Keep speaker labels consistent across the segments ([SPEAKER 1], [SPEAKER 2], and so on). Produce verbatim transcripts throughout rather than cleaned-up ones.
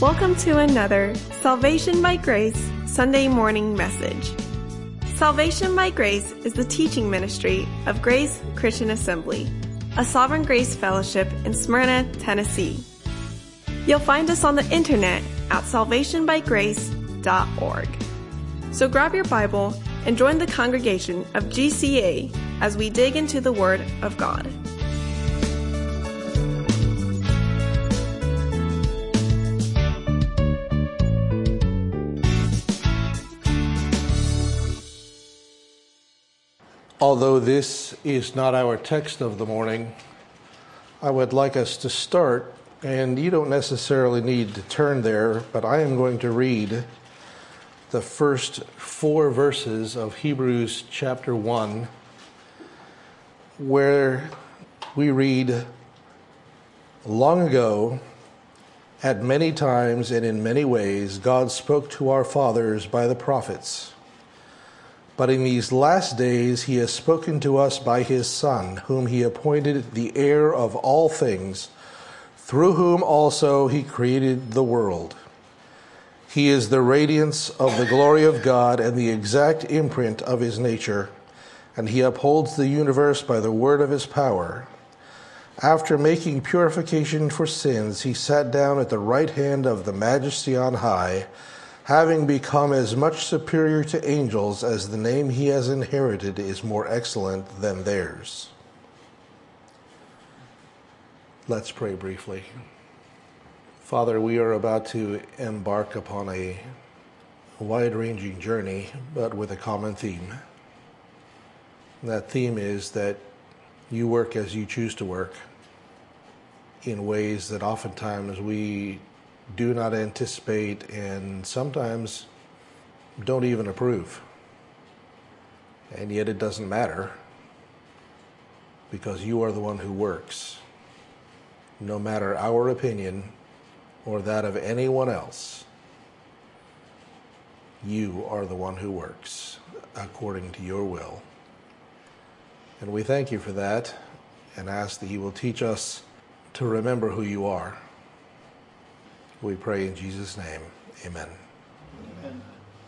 [SPEAKER 1] Welcome to another Salvation by Grace Sunday morning message. Salvation by Grace is the teaching ministry of Grace Christian Assembly, a Sovereign Grace Fellowship in Smyrna, Tennessee. You'll find us on the internet at salvation by grace dot org. So grab your Bible and join the congregation of G C A as we dig into the Word of God.
[SPEAKER 2] Although this is not our text of the morning, I would like us to start, and you don't necessarily need to turn there, but I am going to read the first four verses of Hebrews chapter one, where we read, "Long ago, at many times and in many ways, God spoke to our fathers by the prophets. But in these last days he has spoken to us by his Son, whom he appointed the heir of all things, through whom also he created the world. He is the radiance of the glory of God and the exact imprint of his nature, and he upholds the universe by the word of his power. After making purification for sins, he sat down at the right hand of the Majesty on high, having become as much superior to angels as the name he has inherited is more excellent than theirs." Let's pray briefly. Father, we are about to embark upon a wide-ranging journey, but with a common theme. That theme is that you work as you choose to work in ways that oftentimes we do not anticipate and sometimes don't even approve. And yet it doesn't matter, because you are the one who works. No matter our opinion or that of anyone else, you are the one who works according to your will. And we thank you for that and ask that you will teach us to remember who you are. We pray in Jesus' name. Amen. Amen.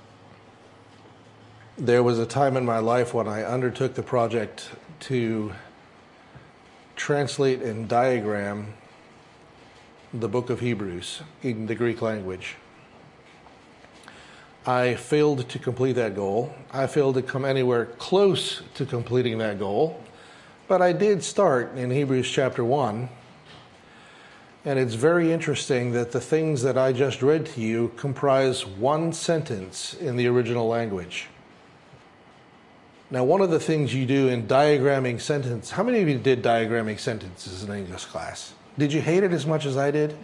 [SPEAKER 2] There was a time in my life when I undertook the project to translate and diagram the book of Hebrews in the Greek language. I failed to complete that goal. I failed to come anywhere close to completing that goal, but I did start in Hebrews chapter one. And it's very interesting that the things that I just read to you comprise one sentence in the original language. Now, one of the things you do in diagramming sentence, how many of you did diagramming sentences in English class? Did you hate it as much as I did?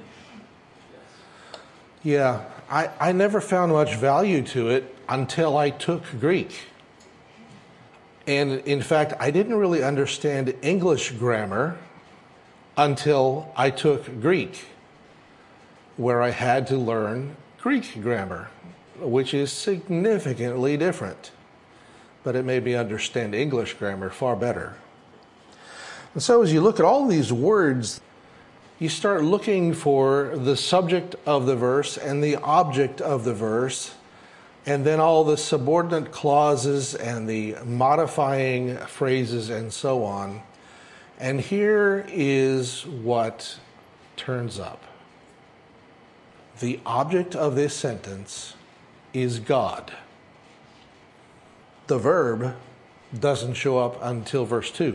[SPEAKER 2] Yeah, I, I never found much value to it until I took Greek. And in fact, I didn't really understand English grammar until I took Greek, where I had to learn Greek grammar, which is significantly different. But it made me understand English grammar far better. And so as you look at all these words, you start looking for the subject of the verse and the object of the verse, and then all the subordinate clauses and the modifying phrases and so on. And here is what turns up. The object of this sentence is God. The verb doesn't show up until verse two.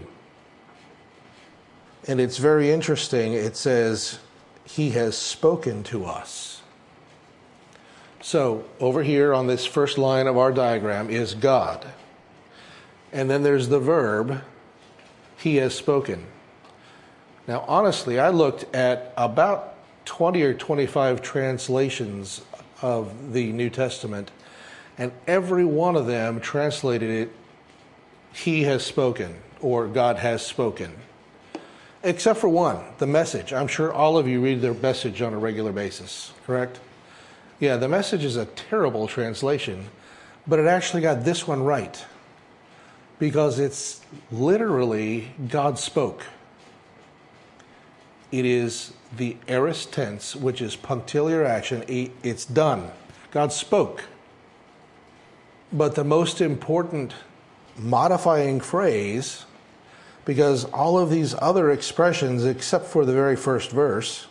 [SPEAKER 2] And it's very interesting. It says, he has spoken to us. So over here on this first line of our diagram is God. And then there's the verb, he has spoken. Now, honestly, I looked at about twenty or twenty-five translations of the New Testament, and every one of them translated it, he has spoken, or God has spoken. Except for one, the Message. I'm sure all of you read their Message on a regular basis, correct? Yeah, the Message is a terrible translation, but it actually got this one right, because it's literally God spoke. It is the aorist tense, which is punctiliar action. It's done. God spoke. But the most important modifying phrase, because all of these other expressions, except for the very first verse,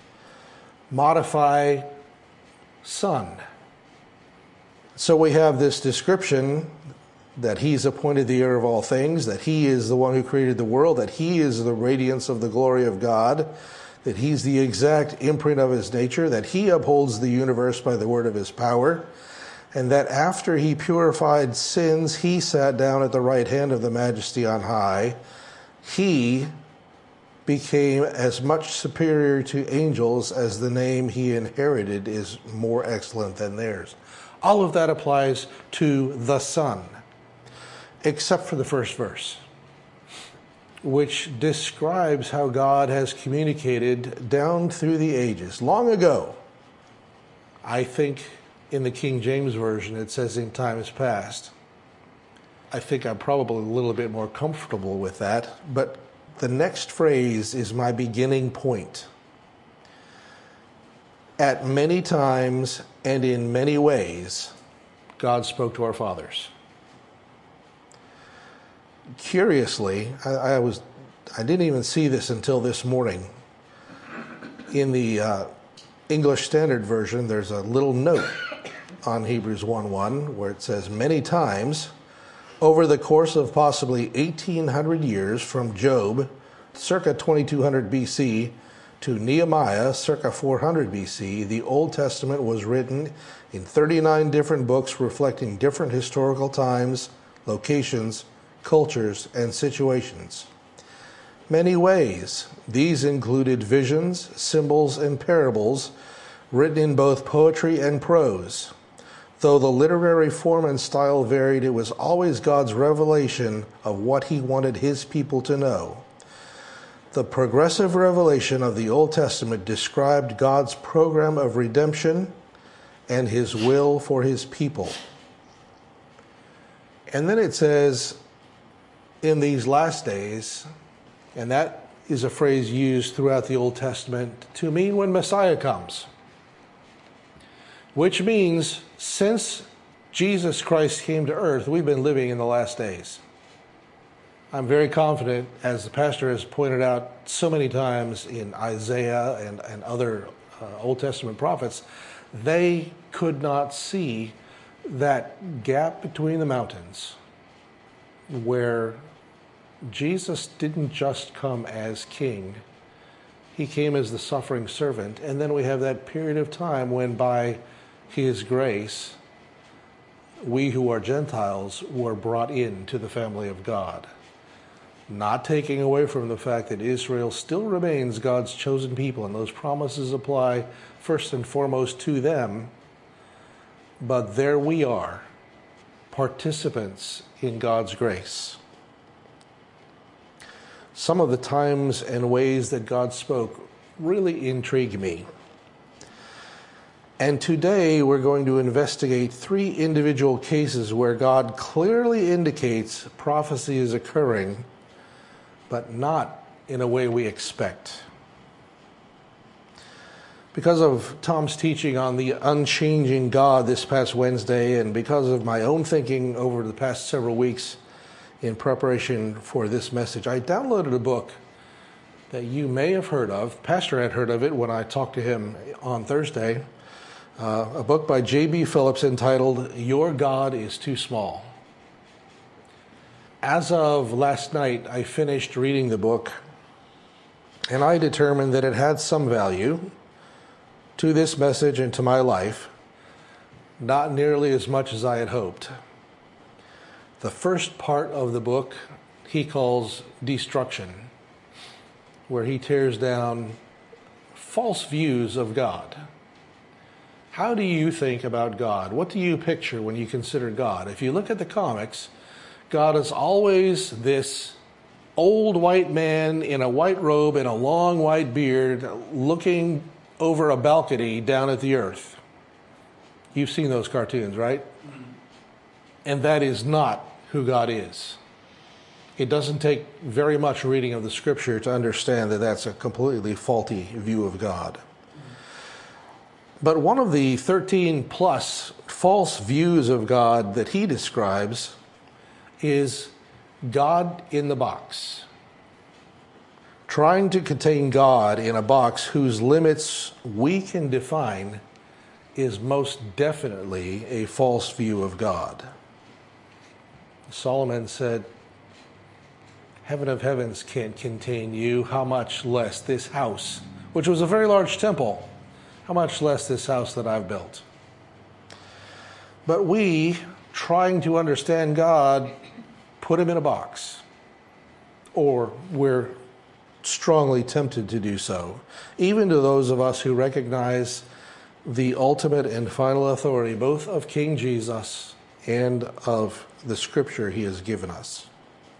[SPEAKER 2] modify Son. So we have this description that he's appointed the heir of all things, that he is the one who created the world, that he is the radiance of the glory of God, that he's the exact imprint of his nature, that he upholds the universe by the word of his power, and that after he purified sins, he sat down at the right hand of the Majesty on high. He became as much superior to angels as the name he inherited is more excellent than theirs. All of that applies to the Son, except for the first verse, which describes how God has communicated down through the ages. Long ago, I think in the King James Version it says in times past. I think I'm probably a little bit more comfortable with that, but the next phrase is my beginning point. At many times and in many ways, God spoke to our fathers. Curiously, I, I was I didn't even see this until this morning. In the uh, English Standard Version, there's a little note on Hebrews one one where it says, many times over the course of possibly eighteen hundred years, from Job, circa twenty-two hundred B C, to Nehemiah, circa four hundred B C, the Old Testament was written in thirty-nine different books reflecting different historical times, locations, cultures, and situations. Many ways. These included visions, symbols, and parables written in both poetry and prose. Though the literary form and style varied, it was always God's revelation of what he wanted his people to know. The progressive revelation of the Old Testament described God's program of redemption and his will for his people. And then it says, in these last days, and that is a phrase used throughout the Old Testament to mean when Messiah comes, which means since Jesus Christ came to earth, we've been living in the last days. I'm very confident, as the pastor has pointed out so many times in Isaiah and, and other uh, Old Testament prophets, they could not see that gap between the mountains where Jesus didn't just come as king. He came as the suffering servant. And then we have that period of time when by his grace, we who are Gentiles were brought into the family of God. Not taking away from the fact that Israel still remains God's chosen people, and those promises apply first and foremost to them. But there we are, participants in God's grace. Some of the times and ways that God spoke really intrigue me. And today we're going to investigate three individual cases where God clearly indicates prophecy is occurring, but not in a way we expect. Because of Tom's teaching on the unchanging God this past Wednesday, and because of my own thinking over the past several weeks in preparation for this message, I downloaded a book that you may have heard of. Pastor had heard of it when I talked to him on Thursday. Uh, a book by J B Phillips entitled, Your God is Too Small. As of last night, I finished reading the book, and I determined that it had some value to this message and to my life, not nearly as much as I had hoped. The first part of the book he calls Destruction, where he tears down false views of God. How do you think about God? What do you picture when you consider God? If you look at the comics, God is always this old white man in a white robe and a long white beard looking over a balcony down at the earth. You've seen those cartoons, right? And that is not who God is. It doesn't take very much reading of the scripture to understand that that's a completely faulty view of God. But one of the thirteen plus false views of God that he describes is God in the box. Trying to contain God in a box whose limits we can define is most definitely a false view of God. Solomon said, "Heaven of heavens can't contain you, how much less this house," which was a very large temple, "how much less this house that I've built." But we, trying to understand God, put him in a box, or we're strongly tempted to do so, even to those of us who recognize the ultimate and final authority both of King Jesus and of the scripture he has given us.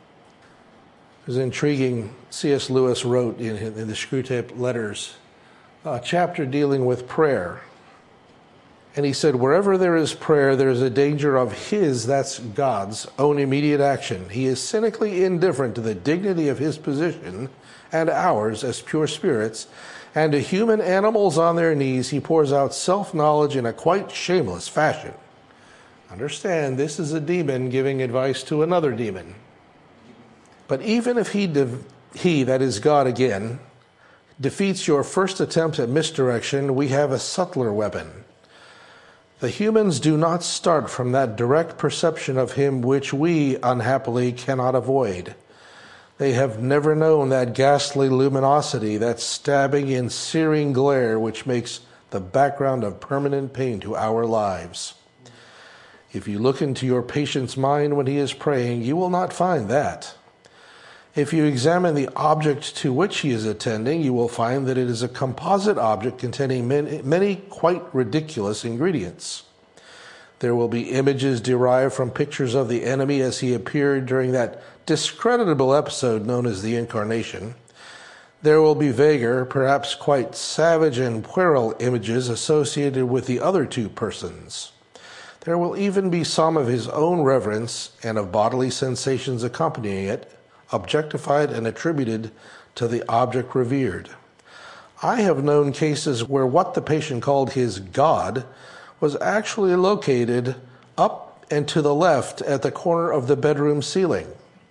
[SPEAKER 2] It was intriguing. C S Lewis wrote in, in the Screwtape Letters a chapter dealing with prayer. And he said, wherever there is prayer, there is a danger of his, that's God's, own immediate action. He is cynically indifferent to the dignity of his position and ours as pure spirits, and to human animals on their knees, he pours out self-knowledge in a quite shameless fashion. Understand, this is a demon giving advice to another demon. But even if he, de- he, that is God again, defeats your first attempt at misdirection, we have a subtler weapon. The humans do not start from that direct perception of him which we, unhappily, cannot avoid. They have never known that ghastly luminosity, that stabbing and searing glare which makes the background of permanent pain to our lives. If you look into your patient's mind when he is praying, you will not find that. If you examine the object to which he is attending, you will find that it is a composite object containing many, many quite ridiculous ingredients. There will be images derived from pictures of the enemy as he appeared during that discreditable episode known as the Incarnation. There will be vaguer, perhaps quite savage and puerile images associated with the other two persons. There will even be some of his own reverence and of bodily sensations accompanying it, objectified and attributed to the object revered. I have known cases where what the patient called his God was actually located up and to the left at the corner of the bedroom ceiling,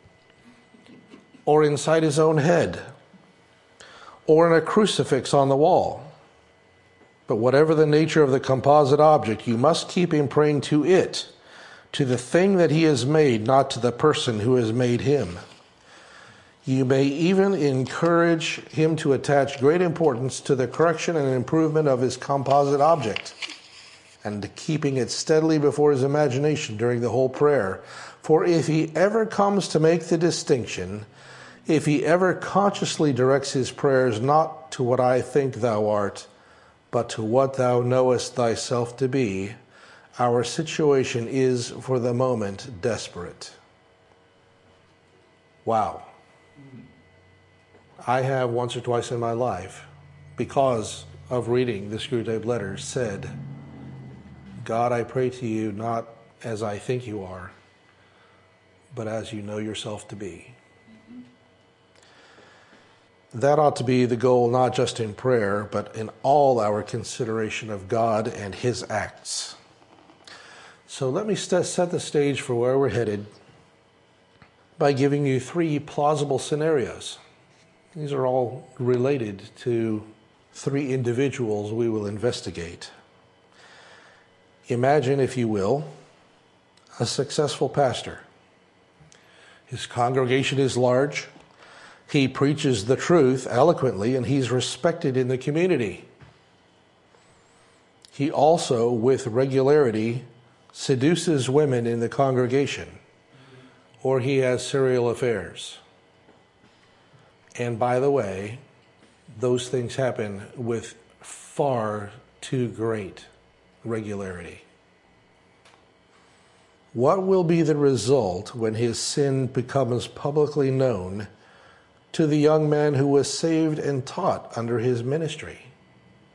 [SPEAKER 2] or inside his own head, or in a crucifix on the wall. But whatever the nature of the composite object, you must keep him praying to it, to the thing that he has made, not to the person who has made him. You may even encourage him to attach great importance to the correction and improvement of his composite object, and to keeping it steadily before his imagination during the whole prayer. For if he ever comes to make the distinction, if he ever consciously directs his prayers not to what I think thou art, but to what thou knowest thyself to be, our situation is, for the moment, desperate. Wow. I have once or twice in my life, because of reading the Screwtape Letters, said, God, I pray to you not as I think you are, but as you know yourself to be. That ought to be the goal, not just in prayer, but in all our consideration of God and his acts. So let me st- set the stage for where we're headed by giving you three plausible scenarios. These are all related to three individuals we will investigate. Imagine, if you will, a successful pastor. His congregation is large. He preaches the truth eloquently, and he's respected in the community. He also, with regularity, seduces women in the congregation, or he has serial affairs. And by the way, those things happen with far too great regularity. What will be the result when his sin becomes publicly known to the young man who was saved and taught under his ministry?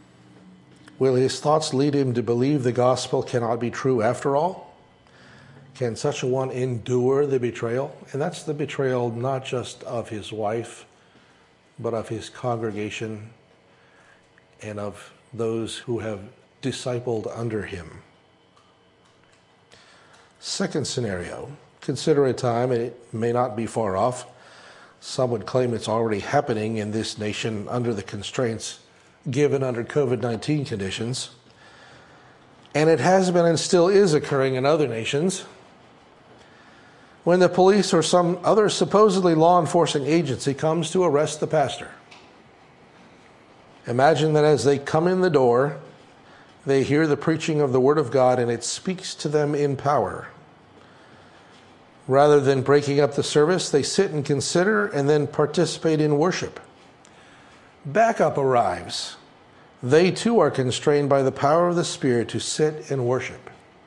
[SPEAKER 2] Will his thoughts lead him to believe the gospel cannot be true after all? Can such a one endure the betrayal? And that's the betrayal not just of his wife, but of his congregation and of those who have discipled under him. Second scenario, consider a time, and it may not be far off. Some would claim it's already happening in this nation under the constraints given under COVID nineteen conditions. And it has been and still is occurring in other nations. When the police or some other supposedly law enforcing agency comes to arrest the pastor. Imagine that as they come in the door, they hear the preaching of the Word of God and it speaks to them in power. Rather than breaking up the service, they sit and consider and then participate in worship. Backup arrives. They too are constrained by the power of the Spirit to sit and worship.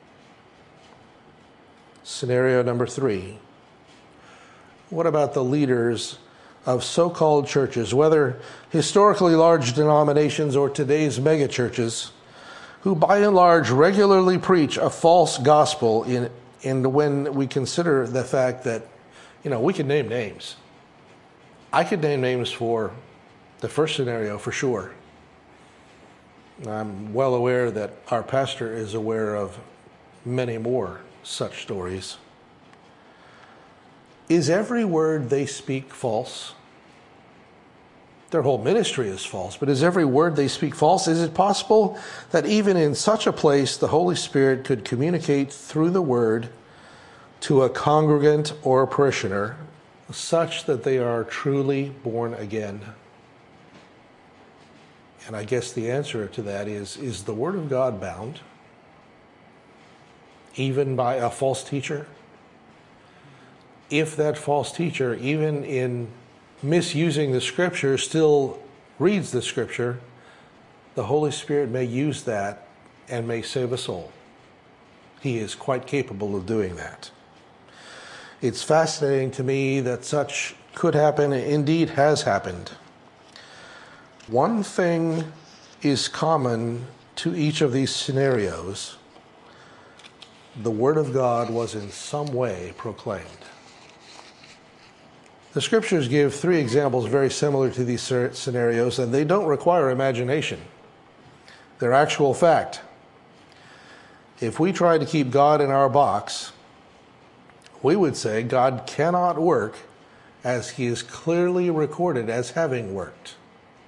[SPEAKER 2] Scenario number three. What about the leaders of so-called churches, whether historically large denominations or today's megachurches, who by and large regularly preach a false gospel in, and when we consider the fact that, you know, we can name names. I could name names for the first scenario for sure. I'm well aware that our pastor is aware of many more such stories. Is every word they speak false? Their whole ministry is false, but is every word they speak false? Is it possible that even in such a place the Holy Spirit could communicate through the word to a congregant or a parishioner such that they are truly born again? And I guess the answer to that is, is the Word of God bound? Even by a false teacher? If that false teacher, even in misusing the Scripture, still reads the Scripture, the Holy Spirit may use that and may save a soul. He is quite capable of doing that. It's fascinating to me that such could happen, indeed has happened. One thing is common to each of these scenarios. The Word of God was in some way proclaimed. The Scriptures give three examples very similar to these scenarios, and they don't require imagination. They're actual fact. If we try to keep God in our box, we would say God cannot work as He is clearly recorded as having worked.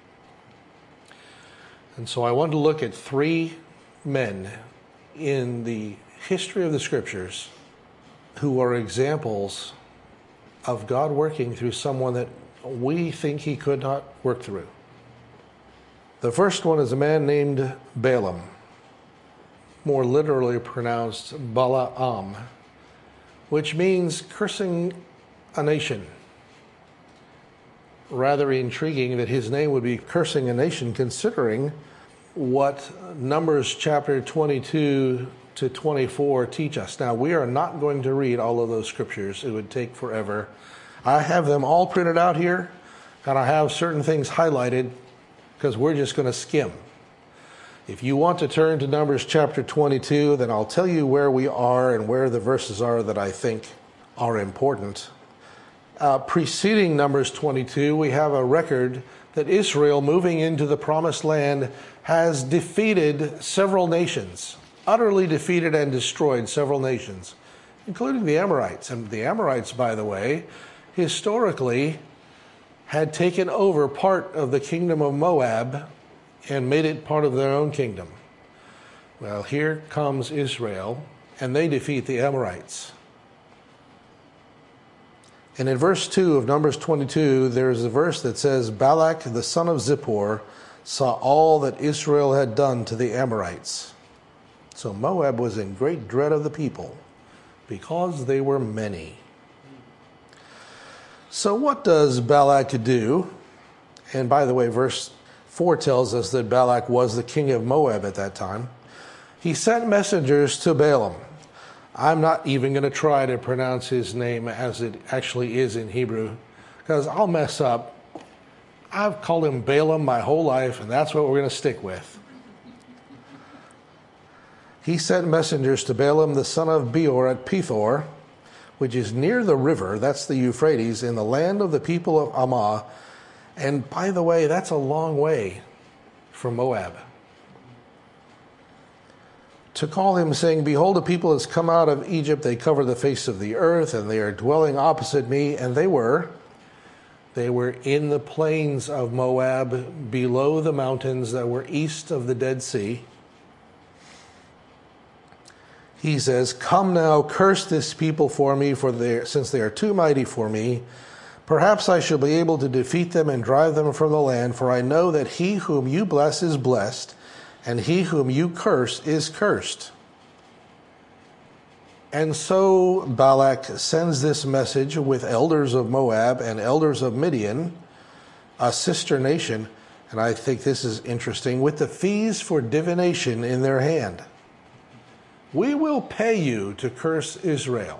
[SPEAKER 2] And so I want to look at three men in the history of the Scriptures who are examples of God working through someone that we think He could not work through. The first one is a man named Balaam, more literally pronounced Balaam, which means cursing a nation. Rather intriguing that his name would be cursing a nation, considering what Numbers chapter twenty-two to twenty-four teach us. Now, we are not going to read all of those scriptures. It would take forever. I have them all printed out here, and I have certain things highlighted because we're just going to skim. If you want to turn to Numbers chapter twenty-two, then I'll tell you where we are and where the verses are that I think are important. Uh, preceding Numbers twenty-two, we have a record that Israel, moving into the promised land, has defeated several nations, utterly defeated and destroyed several nations, including the Amorites. And the Amorites, by the way, historically had taken over part of the kingdom of Moab and made it part of their own kingdom. Well, here comes Israel, and they defeat the Amorites. And in verse two of Numbers twenty-two, there's a verse that says, Balak the son of Zippor saw all that Israel had done to the Amorites. So Moab was in great dread of the people because they were many. So what does Balak do? And by the way, verse four tells us that Balak was the king of Moab at that time. He sent messengers to Balaam. I'm not even going to try to pronounce his name as it actually is in Hebrew, because I'll mess up. I've called him Balaam my whole life, and that's what we're going to stick with. he sent messengers to Balaam the son of Beor at Pethor, which is near the river, that's the Euphrates, in the land of the people of Ammah. And by the way, that's a long way from Moab. To call him, saying, Behold, a people has come out of Egypt, they cover the face of the earth, and they are dwelling opposite me. And they were. They were in the plains of Moab, below the mountains that were east of the Dead Sea. He says, Come now, curse this people for me, for they, since they are too mighty for me. Perhaps I shall be able to defeat them and drive them from the land, for I know that he whom you bless is blessed, and he whom you curse is cursed. And so Balak sends this message with elders of Moab and elders of Midian, a sister nation, and I think this is interesting, with the fees for divination in their hand. We will pay you to curse Israel.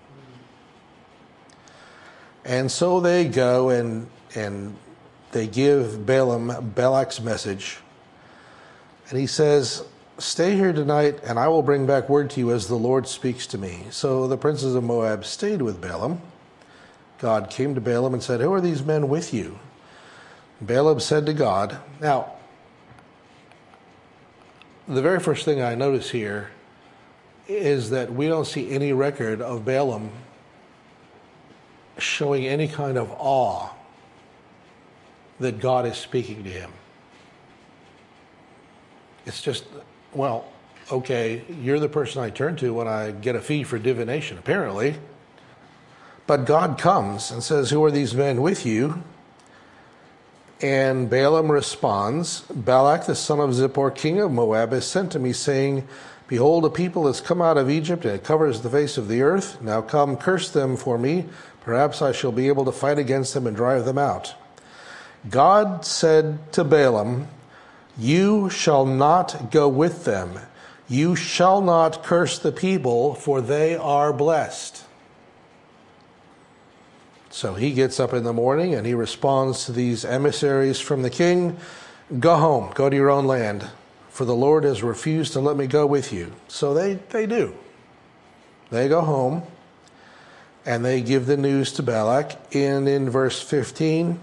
[SPEAKER 2] And so they go and and they give Balaam Balak's message. And he says, Stay here tonight, and I will bring back word to you as the Lord speaks to me. So the princes of Moab stayed with Balaam. God came to Balaam and said, Who are these men with you? Balaam said to God, Now, the very first thing I notice here is that we don't see any record of Balaam showing any kind of awe that God is speaking to him. It's just, well, okay, you're the person I turn to when I get a fee for divination, apparently. But God comes and says, Who are these men with you? And Balaam responds, Balak, the son of Zippor, king of Moab, has sent to me, saying, Behold, a people has come out of Egypt, and it covers the face of the earth. Now come, curse them for me. Perhaps I shall be able to fight against them and drive them out. God said to Balaam, You shall not go with them. You shall not curse the people, for they are blessed. So he gets up in the morning and he responds to these emissaries from the king, Go home, go to your own land, for the Lord has refused to let me go with you. So they, they do. They go home and they give the news to Balak. And in verse fifteen,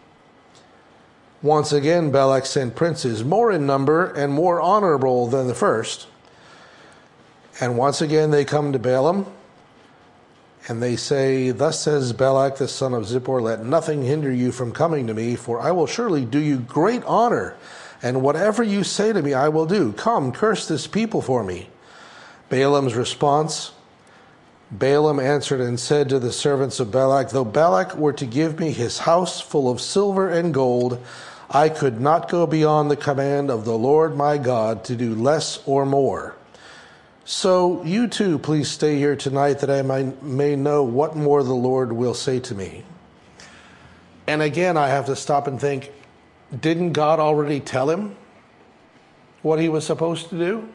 [SPEAKER 2] once again Balak sent princes, more in number and more honorable than the first. And once again they come to Balaam. And they say, Thus says Balak the son of Zippor, Let nothing hinder you from coming to me, for I will surely do you great honor, and whatever you say to me I will do. Come, curse this people for me. Balaam's response, Balaam answered and said to the servants of Balak, Though Balak were to give me his house full of silver and gold, I could not go beyond the command of the Lord my God to do less or more. So you too, please stay here tonight, that I may know what more the Lord will say to me. And again, I have to stop and think, didn't God already tell him what he was supposed to do?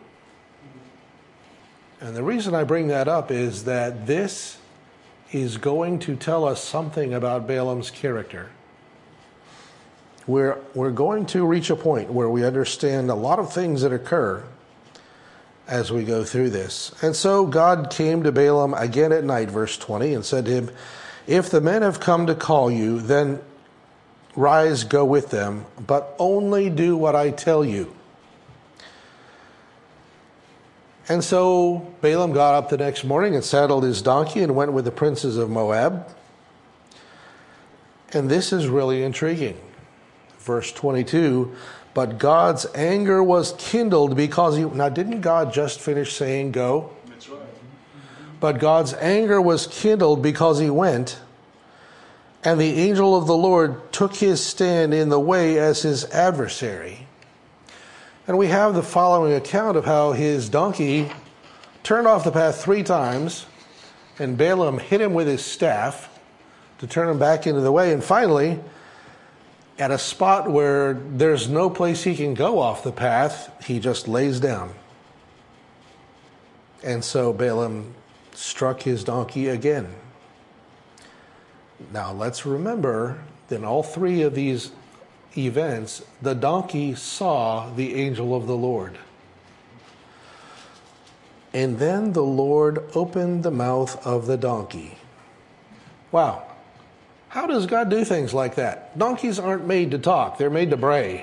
[SPEAKER 2] And the reason I bring that up is that this is going to tell us something about Balaam's character. We're, we're going to reach a point where we understand a lot of things that occur as we go through this. And so God came to Balaam again at night, verse twenty, and said to him, If the men have come to call you, then rise, go with them, but only do what I tell you. And so Balaam got up the next morning and saddled his donkey and went with the princes of Moab. And this is really intriguing. Verse twenty-two, But God's anger was kindled because he... Now, didn't God just finish saying go?
[SPEAKER 3] That's right.
[SPEAKER 2] But God's anger was kindled because he went, and the angel of the Lord took his stand in the way as his adversary. And we have the following account of how his donkey turned off the path three times, and Balaam hit him with his staff to turn him back into the way. And finally, at a spot where there's no place he can go off the path, he just lays down. And so Balaam struck his donkey again. Now let's remember that in all three of these events, the donkey saw the angel of the Lord. And then the Lord opened the mouth of the donkey. Wow. How does God do things like that? Donkeys aren't made to talk. They're made to bray.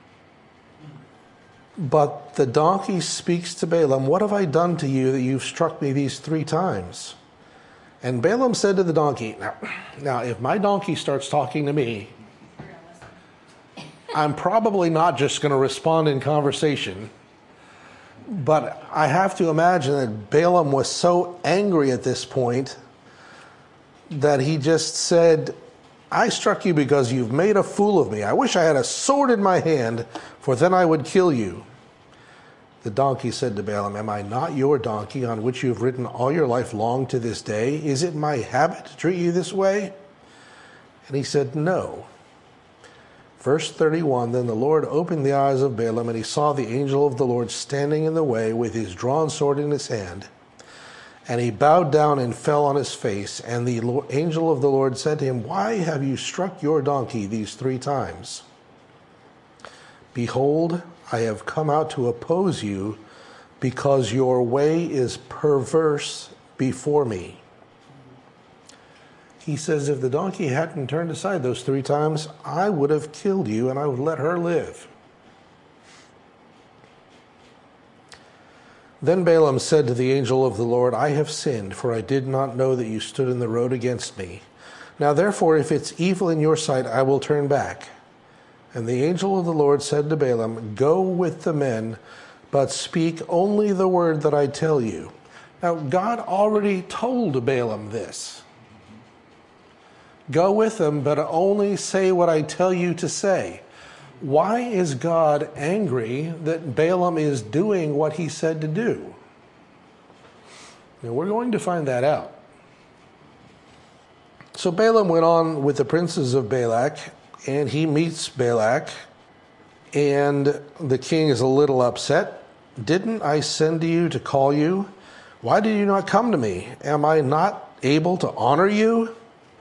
[SPEAKER 2] But the donkey speaks to Balaam, "What have I done to you that you've struck me these three times?" And Balaam said to the donkey, now, now if my donkey starts talking to me, I'm probably not just going to respond in conversation. But I have to imagine that Balaam was so angry at this point that he just said, "I struck you because you've made a fool of me. I wish I had a sword in my hand, for then I would kill you." The donkey said to Balaam, "Am I not your donkey on which you have ridden all your life long to this day? Is it my habit to treat you this way?" And he said, "No." Verse thirty-one, then the Lord opened the eyes of Balaam, and he saw the angel of the Lord standing in the way with his drawn sword in his hand. And he bowed down and fell on his face. And the angel of the Lord said to him, "Why have you struck your donkey these three times? Behold, I have come out to oppose you, because your way is perverse before me." He says, if the donkey hadn't turned aside those three times, I would have killed you and I would let her live. Then Balaam said to the angel of the Lord, "I have sinned, for I did not know that you stood in the road against me. Now therefore, if it's evil in your sight, I will turn back." And the angel of the Lord said to Balaam, "Go with the men, but speak only the word that I tell you." Now God already told Balaam this. Go with them, but only say what I tell you to say. Why is God angry that Balaam is doing what he said to do? Now, we're going to find that out. So Balaam went on with the princes of Balak, and he meets Balak, and the king is a little upset. "Didn't I send to you to call you? Why did you not come to me? Am I not able to honor you?"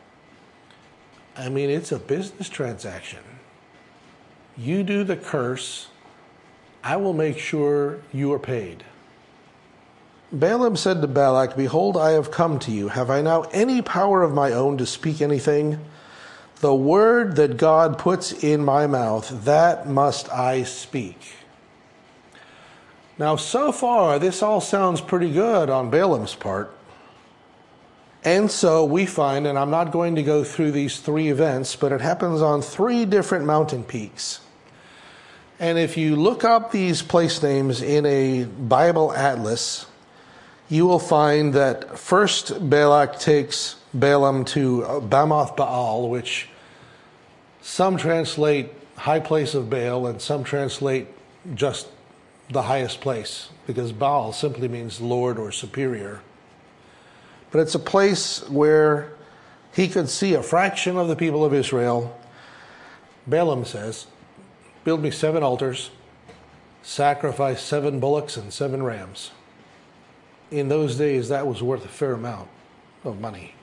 [SPEAKER 2] I mean, it's a business transaction. You do the curse, I will make sure you are paid. Balaam said to Balak, "Behold, I have come to you. Have I now any power of my own to speak anything? The word that God puts in my mouth, that must I speak." Now, so far, this all sounds pretty good on Balaam's part. And so we find, and I'm not going to go through these three events, but it happens on three different mountain peaks. And if you look up these place names in a Bible atlas, you will find that first Balak takes Balaam to Bamoth Baal, which some translate high place of Baal and some translate just the highest place, because Baal simply means Lord or superior. But it's a place where he could see a fraction of the people of Israel. Balaam says, "Build me seven altars, sacrifice seven bullocks and seven rams." In those days, that was worth a fair amount of money.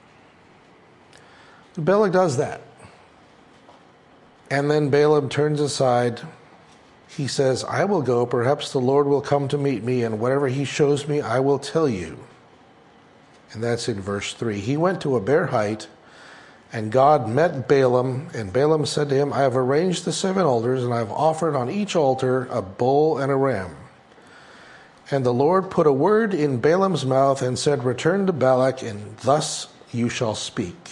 [SPEAKER 2] Balak does that. And then Balaam turns aside. He says, "I will go, perhaps the Lord will come to meet me, and whatever he shows me, I will tell you." And that's in verse three. He went to a bare height, and God met Balaam, and Balaam said to him, "I have arranged the seven altars, and I have offered on each altar a bull and a ram." And the Lord put a word in Balaam's mouth and said, "Return to Balak, and thus you shall speak."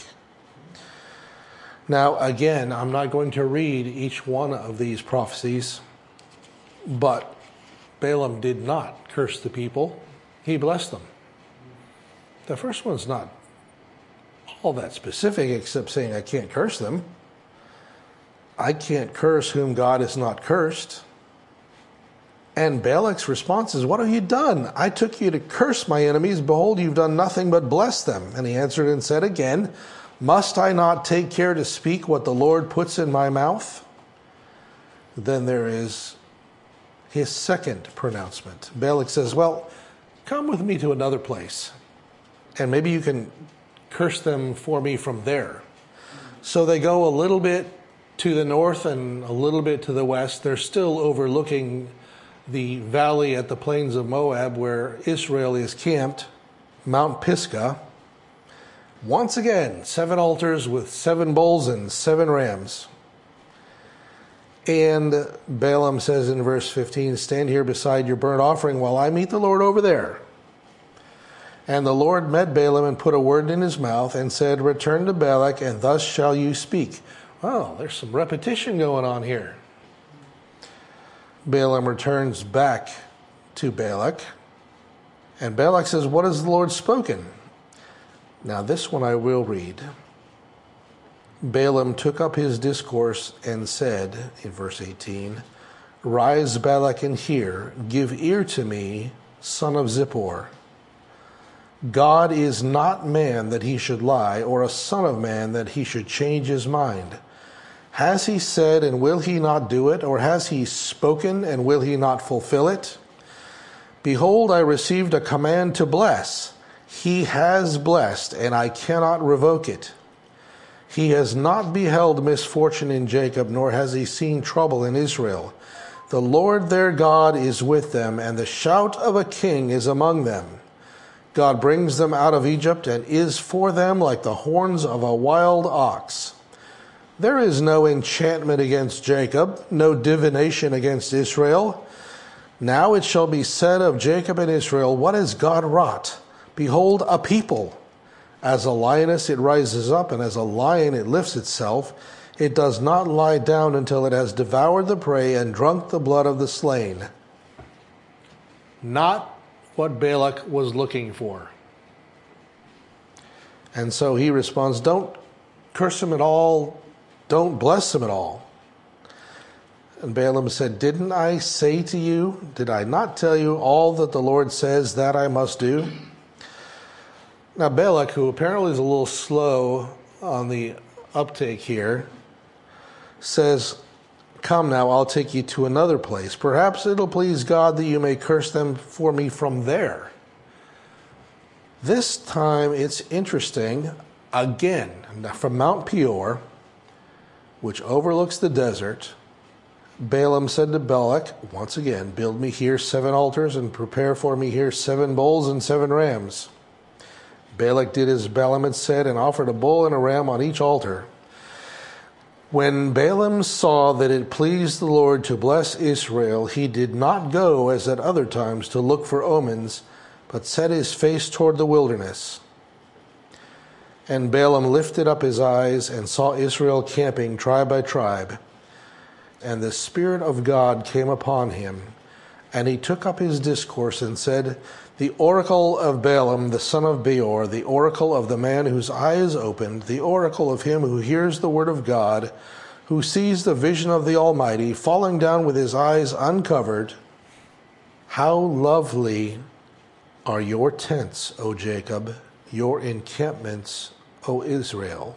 [SPEAKER 2] Now, again, I'm not going to read each one of these prophecies, but Balaam did not curse the people. He blessed them. The first one's not all that specific, except saying I can't curse them. I can't curse whom God has not cursed. And Balak's response is, "What have you done? I took you to curse my enemies. Behold, you've done nothing but bless them." And he answered and said again, "Must I not take care to speak what the Lord puts in my mouth?" Then there is his second pronouncement. Balak says, "Well, come with me to another place, and maybe you can curse them for me from there." So they go a little bit to the north and a little bit to the west. They're still overlooking the valley at the plains of Moab where Israel is camped, Mount Pisgah. Once again, seven altars with seven bulls and seven rams. And Balaam says in verse fifteen, stand here beside your burnt offering while I meet the Lord over there. And the Lord met Balaam and put a word in his mouth and said, return to Balak, and thus shall you speak. Well, there's some repetition going on here. Balaam returns back to Balak, and Balak says, what has the Lord spoken? Now this one I will read. Balaam took up his discourse and said, in verse eighteen, rise, Balak, and hear, give ear to me, son of Zippor. God is not man that he should lie, or a son of man that he should change his mind. Has he said, and will he not do it? Or has he spoken, and will he not fulfill it? Behold, I received a command to bless. He has blessed, and I cannot revoke it. He has not beheld misfortune in Jacob, nor has he seen trouble in Israel. The Lord their God is with them, and the shout of a king is among them. God brings them out of Egypt and is for them like the horns of a wild ox. There is no enchantment against Jacob, no divination against Israel. Now it shall be said of Jacob and Israel, what has God wrought? Behold, a people. As a lioness it rises up, and as a lion it lifts itself. It does not lie down until it has devoured the prey and drunk the blood of the slain. Not what Balak was looking for. And so he responds, don't curse him at all, don't bless him at all. And Balaam said, didn't I say to you, did I not tell you all that the Lord says that I must do? Now Balak, who apparently is a little slow on the uptake here, says, come now, I'll take you to another place. Perhaps it'll please God that you may curse them for me from there. This time it's interesting, again, from Mount Peor, which overlooks the desert, Balaam said to Balak, once again, build me here seven altars and prepare for me here seven bulls and seven rams. Balak did as Balaam had said and offered a bull and a ram on each altar. When Balaam saw that it pleased the Lord to bless Israel, he did not go as at other times to look for omens, but set his face toward the wilderness. And Balaam lifted up his eyes and saw Israel camping tribe by tribe. And the Spirit of God came upon him, and he took up his discourse and said, the oracle of Balaam, the son of Beor, the oracle of the man whose eye is opened, the oracle of him who hears the word of God, who sees the vision of the Almighty, falling down with his eyes uncovered. How lovely are your tents, O Jacob, your encampments, O Israel.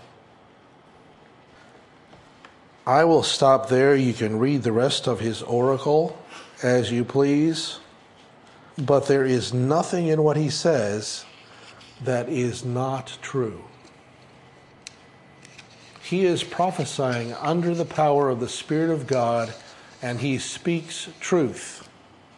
[SPEAKER 2] I will stop there. You can read the rest of his oracle as you please. But there is nothing in what he says that is not true. He is prophesying under the power of the Spirit of God, and he speaks truth.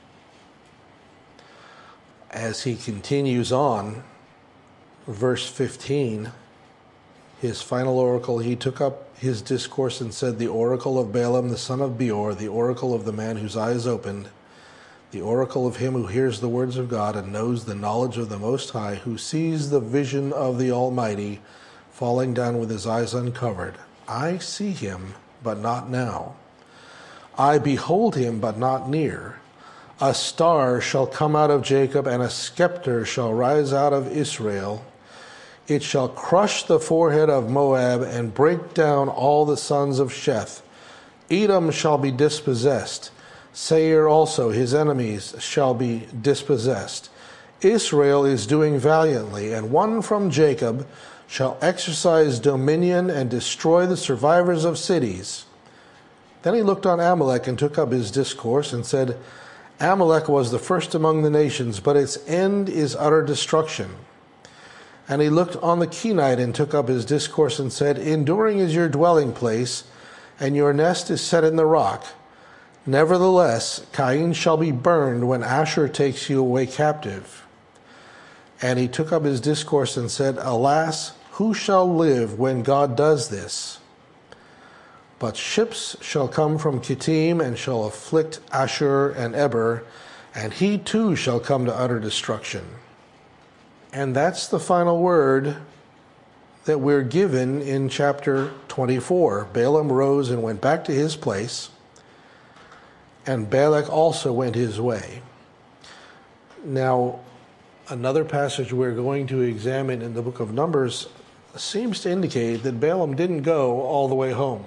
[SPEAKER 2] As he continues on, verse fifteen, his final oracle, he took up his discourse and said, the oracle of Balaam, the son of Beor, the oracle of the man whose eye is opened, the oracle of him who hears the words of God and knows the knowledge of the Most High, who sees the vision of the Almighty, falling down with his eyes uncovered. I see him, but not now. I behold him, but not near. A star shall come out of Jacob, and a scepter shall rise out of Israel. It shall crush the forehead of Moab and break down all the sons of Sheth. Edom shall be dispossessed. Seir also, his enemies, shall be dispossessed. Israel is doing valiantly, and one from Jacob shall exercise dominion and destroy the survivors of cities. Then he looked on Amalek and took up his discourse and said, Amalek was the first among the nations, but its end is utter destruction. And he looked on the Kenite and took up his discourse and said, enduring is your dwelling place, and your nest is set in the rock. Nevertheless, Cain shall be burned when Asher takes you away captive. And he took up his discourse and said, Alas, who shall live when God does this? But ships shall come from Kittim and shall afflict Asher and Eber, and he too shall come to utter destruction. And that's the final word that we're given in chapter twenty-four. Balaam rose and went back to his place, and Balak also went his way. Now, another passage we're going to examine in the book of Numbers seems to indicate that Balaam didn't go all the way home.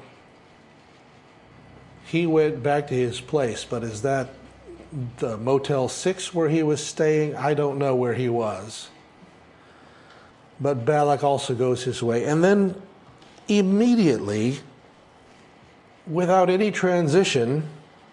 [SPEAKER 2] He went back to his place, but is that the Motel six where he was staying? I don't know where he was. But Balak also goes his way. And then immediately, without any transition,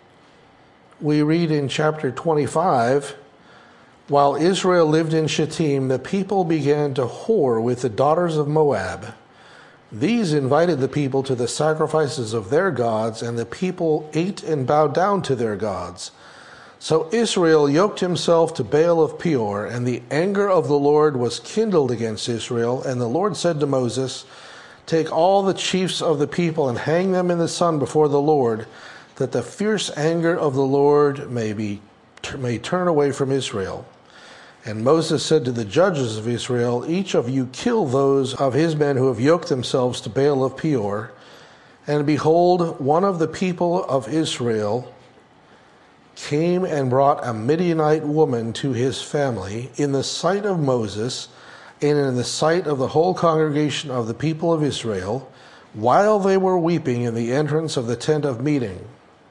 [SPEAKER 2] we read in chapter twenty-five, while Israel lived in Shittim, the people began to whore with the daughters of Moab. These invited the people to the sacrifices of their gods, and the people ate and bowed down to their gods. So Israel yoked himself to Baal of Peor, and the anger of the Lord was kindled against Israel. And the Lord said to Moses, Take all the chiefs of the people and hang them in the sun before the Lord, that the fierce anger of the Lord may be may turn away from Israel. And Moses said to the judges of Israel, Each of you kill those of his men who have yoked themselves to Baal of Peor. And behold, one of the people of Israel came and brought a Midianite woman to his family in the sight of Moses and in the sight of the whole congregation of the people of Israel, while they were weeping in the entrance of the tent of meeting.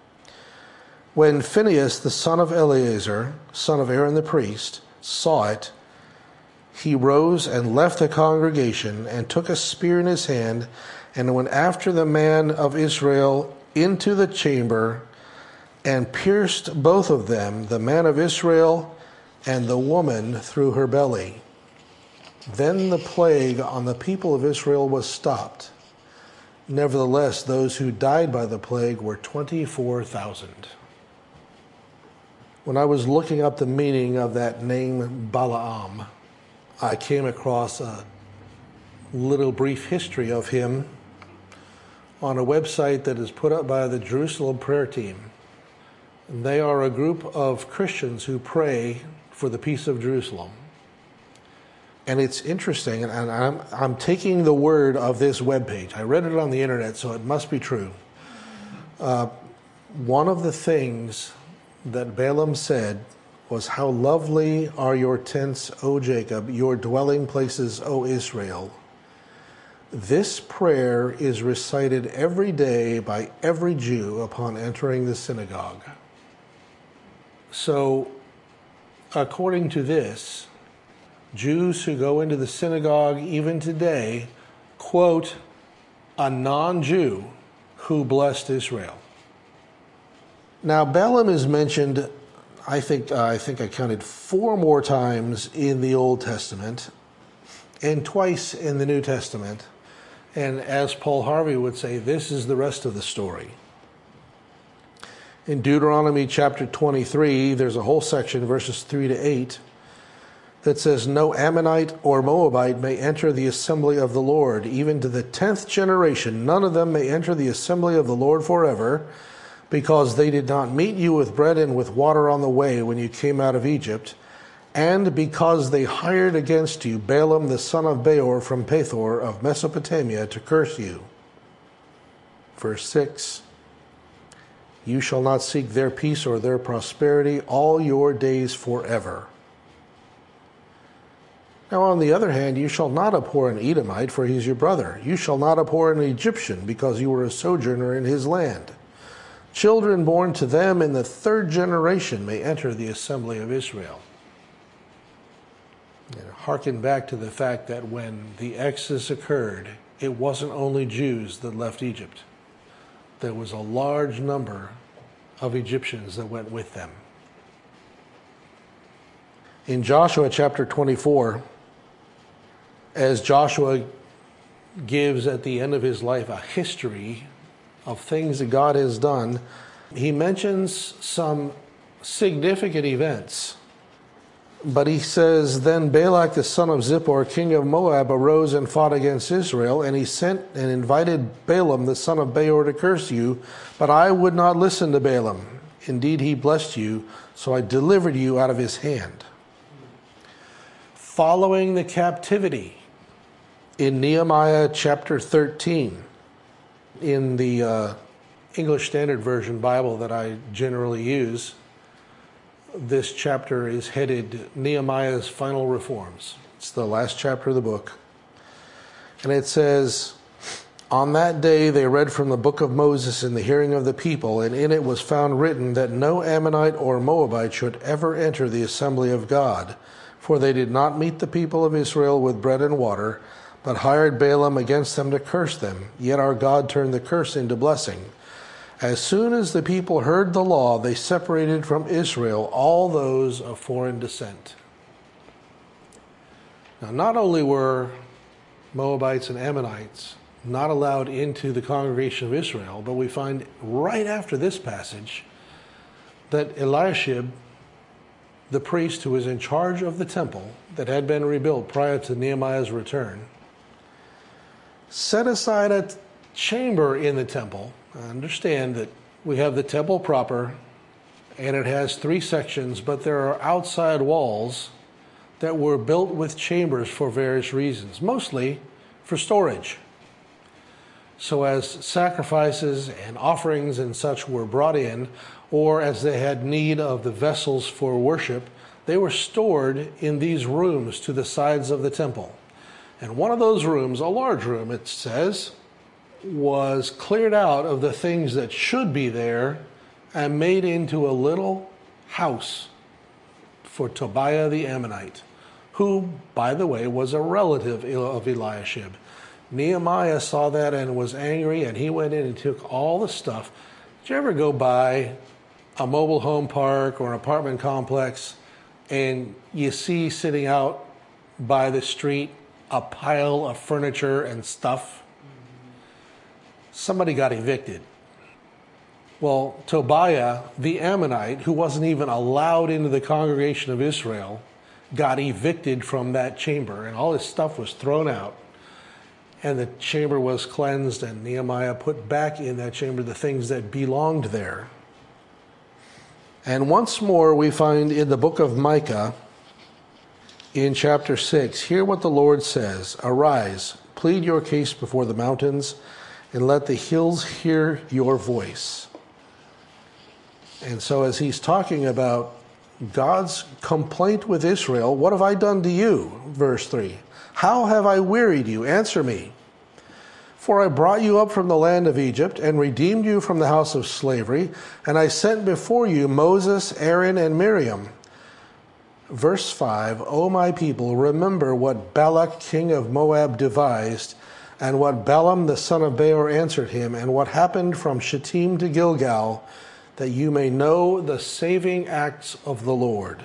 [SPEAKER 2] When Phinehas, the son of Eleazar, son of Aaron the priest, saw it, he rose and left the congregation and took a spear in his hand and went after the man of Israel into the chamber and pierced both of them, the man of Israel and the woman, through her belly. Then the plague on the people of Israel was stopped. Nevertheless, those who died by the plague were twenty-four thousand. When I was looking up the meaning of that name Balaam, I came across a little brief history of him on a website that is put up by the Jerusalem Prayer Team. They are a group of Christians who pray for the peace of Jerusalem. And it's interesting, and I'm, I'm taking the word of this webpage. I read it on the internet, so it must be true. Uh, one of the things that Balaam said was, How lovely are your tents, O Jacob, your dwelling places, O Israel. This prayer is recited every day by every Jew upon entering the synagogue. So, according to this, Jews who go into the synagogue even today quote a non-Jew who blessed Israel. Now, Balaam is mentioned, I think, uh, I think I counted four more times in the Old Testament and twice in the New Testament. And as Paul Harvey would say, this is the rest of the story. In Deuteronomy chapter twenty-three, there's a whole section, verses three to eight, that says, No Ammonite or Moabite may enter the assembly of the Lord. Even to the tenth generation, none of them may enter the assembly of the Lord forever, because they did not meet you with bread and with water on the way when you came out of Egypt, and because they hired against you Balaam the son of Beor from Pethor of Mesopotamia to curse you. Verse six, You shall not seek their peace or their prosperity all your days forever. Now, on the other hand, you shall not abhor an Edomite, for he is your brother. You shall not abhor an Egyptian, because you were a sojourner in his land. Children born to them in the third generation may enter the assembly of Israel. And hearken back to the fact that when the Exodus occurred, it wasn't only Jews that left Egypt. There was a large number of Egyptians that went with them. In Joshua chapter twenty-four, as Joshua gives at the end of his life a history of things that God has done, he mentions some significant events. But he says, then Balak the son of Zippor, king of Moab, arose and fought against Israel, and he sent and invited Balaam the son of Beor to curse you, but I would not listen to Balaam. Indeed, he blessed you, so I delivered you out of his hand. Following the captivity, in Nehemiah chapter thirteen, in the uh, English Standard Version Bible that I generally use, this chapter is headed Nehemiah's Final Reforms. It's the last chapter of the book. And it says, on that day they read from the book of Moses in the hearing of the people, and in it was found written that no Ammonite or Moabite should ever enter the assembly of God, for they did not meet the people of Israel with bread and water, but hired Balaam against them to curse them. Yet our God turned the curse into blessing. As soon as the people heard the law, they separated from Israel all those of foreign descent. Now, not only were Moabites and Ammonites not allowed into the congregation of Israel, but we find right after this passage that Eliashib, the priest who was in charge of the temple that had been rebuilt prior to Nehemiah's return, set aside a chamber in the temple. I understand that we have the temple proper, and it has three sections, but there are outside walls that were built with chambers for various reasons, mostly for storage. So as sacrifices and offerings and such were brought in, or as they had need of the vessels for worship, they were stored in these rooms to the sides of the temple. And one of those rooms, a large room, it says, was cleared out of the things that should be there and made into a little house for Tobiah the Ammonite, who, by the way, was a relative of Eliashib. Nehemiah saw that and was angry, and he went in and took all the stuff. Did you ever go by a mobile home park or an apartment complex and you see sitting out by the street a pile of furniture and stuff? Somebody got evicted. Well, Tobiah, the Ammonite, who wasn't even allowed into the congregation of Israel, got evicted from that chamber, and all his stuff was thrown out. And the chamber was cleansed, and Nehemiah put back in that chamber the things that belonged there. And once more we find in the book of Micah, in chapter six, hear what the Lord says, arise, plead your case before the mountains, and let the hills hear your voice. And so as he's talking about God's complaint with Israel, what have I done to you? Verse three. How have I wearied you? Answer me. For I brought you up from the land of Egypt and redeemed you from the house of slavery, and I sent before you Moses, Aaron, and Miriam. Verse five, O my people, remember what Balak king of Moab devised, and what Balaam the son of Beor answered him, and what happened from Shittim to Gilgal, that you may know the saving acts of the Lord.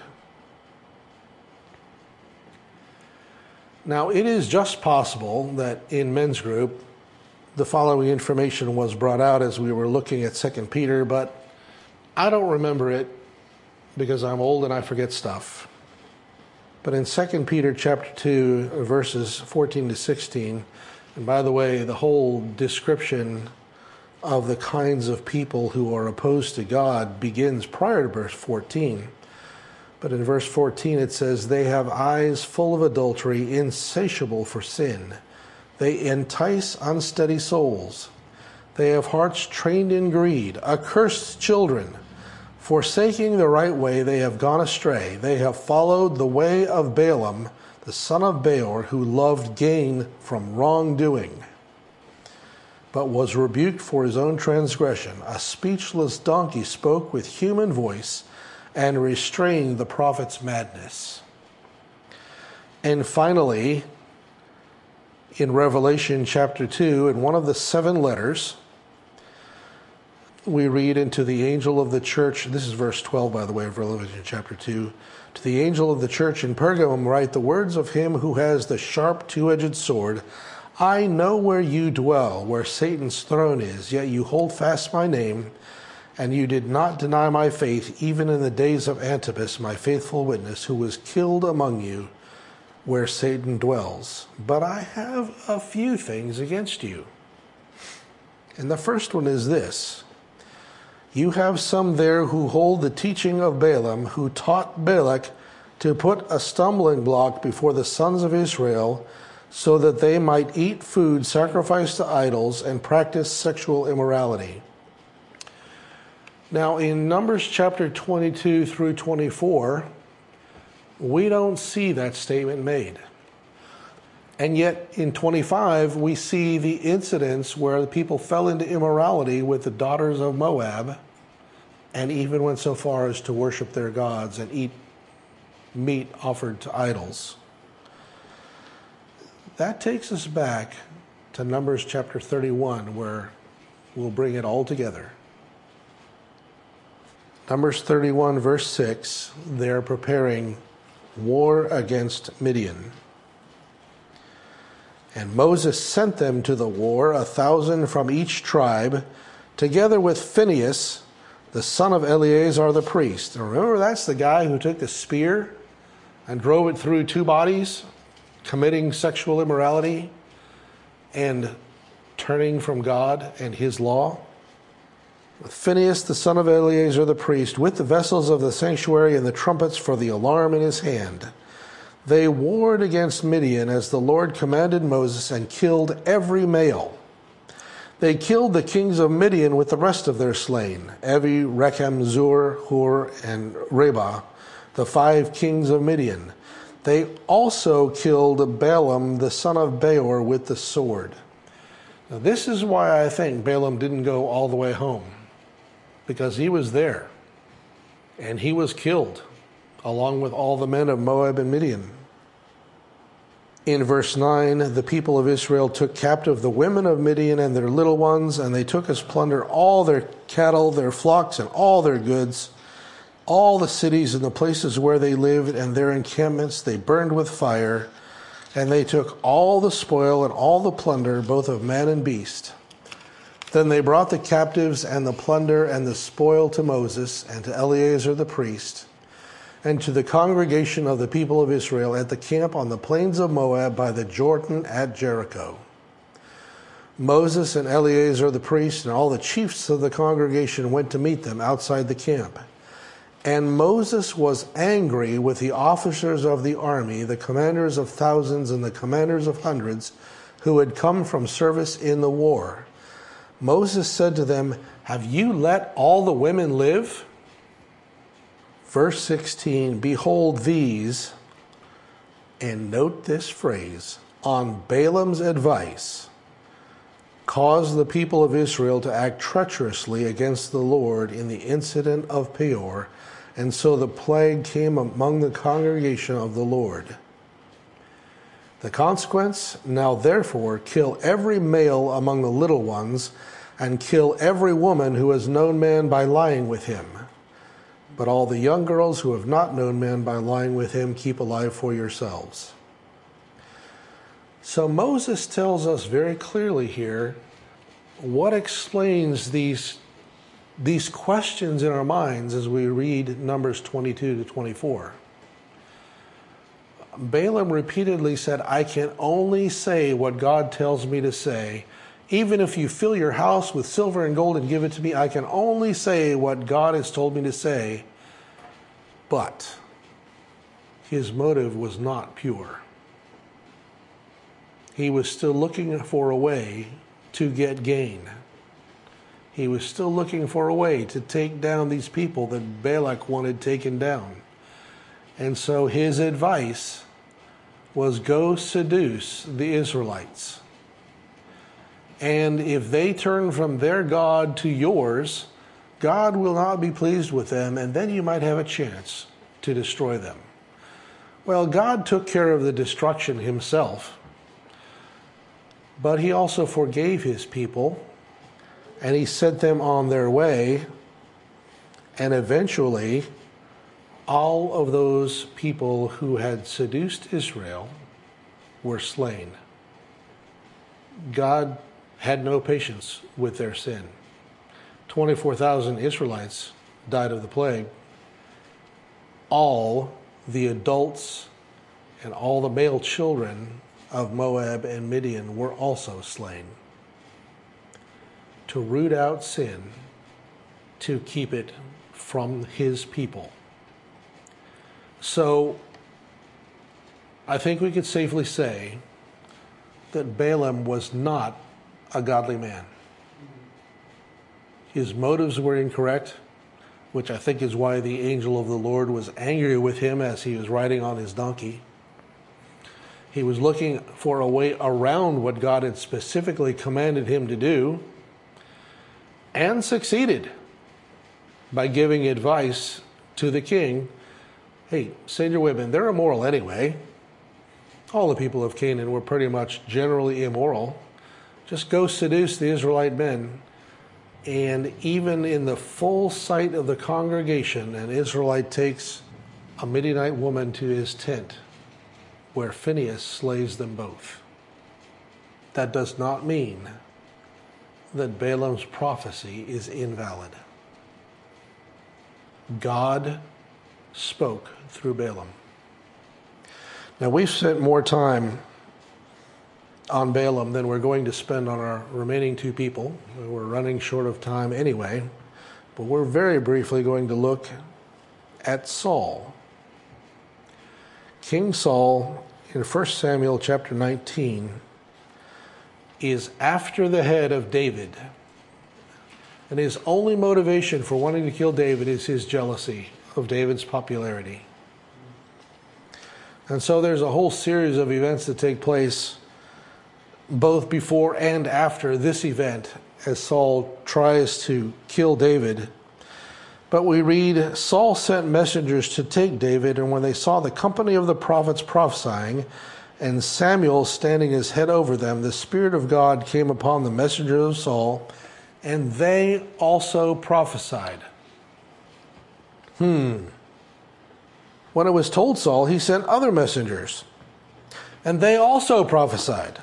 [SPEAKER 2] Now, it is just possible that in men's group, the following information was brought out as we were looking at Second Peter, but I don't remember it because I'm old and I forget stuff. But in Second Peter chapter two, verses fourteen to sixteen, and by the way, the whole description of the kinds of people who are opposed to God begins prior to verse fourteen. But in verse fourteen it says, they have eyes full of adultery, insatiable for sin. They entice unsteady souls. They have hearts trained in greed, accursed children. Forsaking the right way, they have gone astray. They have followed the way of Balaam, the son of Beor, who loved gain from wrongdoing, but was rebuked for his own transgression. A speechless donkey spoke with human voice and restrained the prophet's madness. And finally, in Revelation chapter two, in one of the seven letters, we read into the angel of the church, this is verse twelve, by the way, of Revelation chapter two, to the angel of the church in Pergamum write the words of him who has the sharp two-edged sword. I know where you dwell, where Satan's throne is, yet you hold fast my name, and you did not deny my faith, even in the days of Antipas, my faithful witness, who was killed among you, where Satan dwells. But I have a few things against you. And the first one is this: you have some there who hold the teaching of Balaam, who taught Balak to put a stumbling block before the sons of Israel, so that they might eat food sacrificed to idols and practice sexual immorality. Now, in Numbers chapter twenty-two through twenty-four, we don't see that statement made. And yet, in twenty-five, we see the incidents where the people fell into immorality with the daughters of Moab, and even went so far as to worship their gods and eat meat offered to idols. That takes us back to Numbers chapter thirty-one, where we'll bring it all together. Numbers thirty-one, verse six, they're preparing war against Midian. And Moses sent them to the war, a thousand from each tribe, together with Phinehas, the son of Eleazar the priest. And remember, that's the guy who took the spear and drove it through two bodies, committing sexual immorality and turning from God and his law. Phinehas, the son of Eleazar the priest, with the vessels of the sanctuary and the trumpets for the alarm in his hand. They warred against Midian as the Lord commanded Moses, and killed every male. They killed the kings of Midian with the rest of their slain, Evi, Rechem, Zur, Hur, and Reba, the five kings of Midian. They also killed Balaam, the son of Beor, with the sword. Now, this is why I think Balaam didn't go all the way home, because he was there, and he was killed, along with all the men of Moab and Midian. In verse nine, the people of Israel took captive the women of Midian and their little ones, and they took as plunder all their cattle, their flocks, and all their goods, all the cities and the places where they lived, and their encampments they burned with fire, and they took all the spoil and all the plunder, both of man and beast. Then they brought the captives and the plunder and the spoil to Moses and to Eleazar the priest, and to the congregation of the people of Israel at the camp on the plains of Moab by the Jordan at Jericho. Moses and Eleazar the priest and all the chiefs of the congregation went to meet them outside the camp. And Moses was angry with the officers of the army, the commanders of thousands and the commanders of hundreds, who had come from service in the war. Moses said to them, "Have you let all the women live?" Verse sixteen, behold these, and note this phrase, on Balaam's advice, caused the people of Israel to act treacherously against the Lord in the incident of Peor, and so the plague came among the congregation of the Lord. The consequence, now therefore, kill every male among the little ones, and kill every woman who has known man by lying with him. But all the young girls who have not known man by lying with him, keep alive for yourselves. So Moses tells us very clearly here what explains these, these questions in our minds as we read Numbers twenty-two to twenty-four. Balaam repeatedly said, I can only say what God tells me to say. Even if you fill your house with silver and gold and give it to me, I can only say what God has told me to say. But his motive was not pure. He was still looking for a way to get gain. He was still looking for a way to take down these people that Balak wanted taken down. And so his advice was, go seduce the Israelites. And if they turn from their God to yours, God will not be pleased with them, and then you might have a chance to destroy them. Well, God took care of the destruction himself, but he also forgave his people, and he sent them on their way, and eventually all of those people who had seduced Israel were slain. God had no patience with their sin. twenty-four thousand Israelites died of the plague, all the adults and all the male children of Moab and Midian were also slain. To root out sin, to keep it from his people. So, I think we could safely say that Balaam was not a godly man. His motives were incorrect, which I think is why the angel of the Lord was angry with him as he was riding on his donkey. He was looking for a way around what God had specifically commanded him to do, and succeeded by giving advice to the king. Hey, send your women, they're immoral anyway. All the people of Canaan were pretty much generally immoral. Just go seduce the Israelite men. And even in the full sight of the congregation, an Israelite takes a Midianite woman to his tent, where Phinehas slays them both. That does not mean that Balaam's prophecy is invalid. God spoke through Balaam. Now, we've spent more time on Balaam than we're going to spend on our remaining two people. We're running short of time anyway, but we're very briefly going to look at Saul. King Saul, in First Samuel chapter nineteen, is after the head of David. And his only motivation for wanting to kill David is his jealousy of David's popularity. And so there's a whole series of events that take place both before and after this event as Saul tries to kill David. But we read, Saul sent messengers to take David, and when they saw the company of the prophets prophesying, and Samuel standing his head over them, the Spirit of God came upon the messengers of Saul, and they also prophesied. Hmm. When it was told Saul, he sent other messengers, and they also prophesied.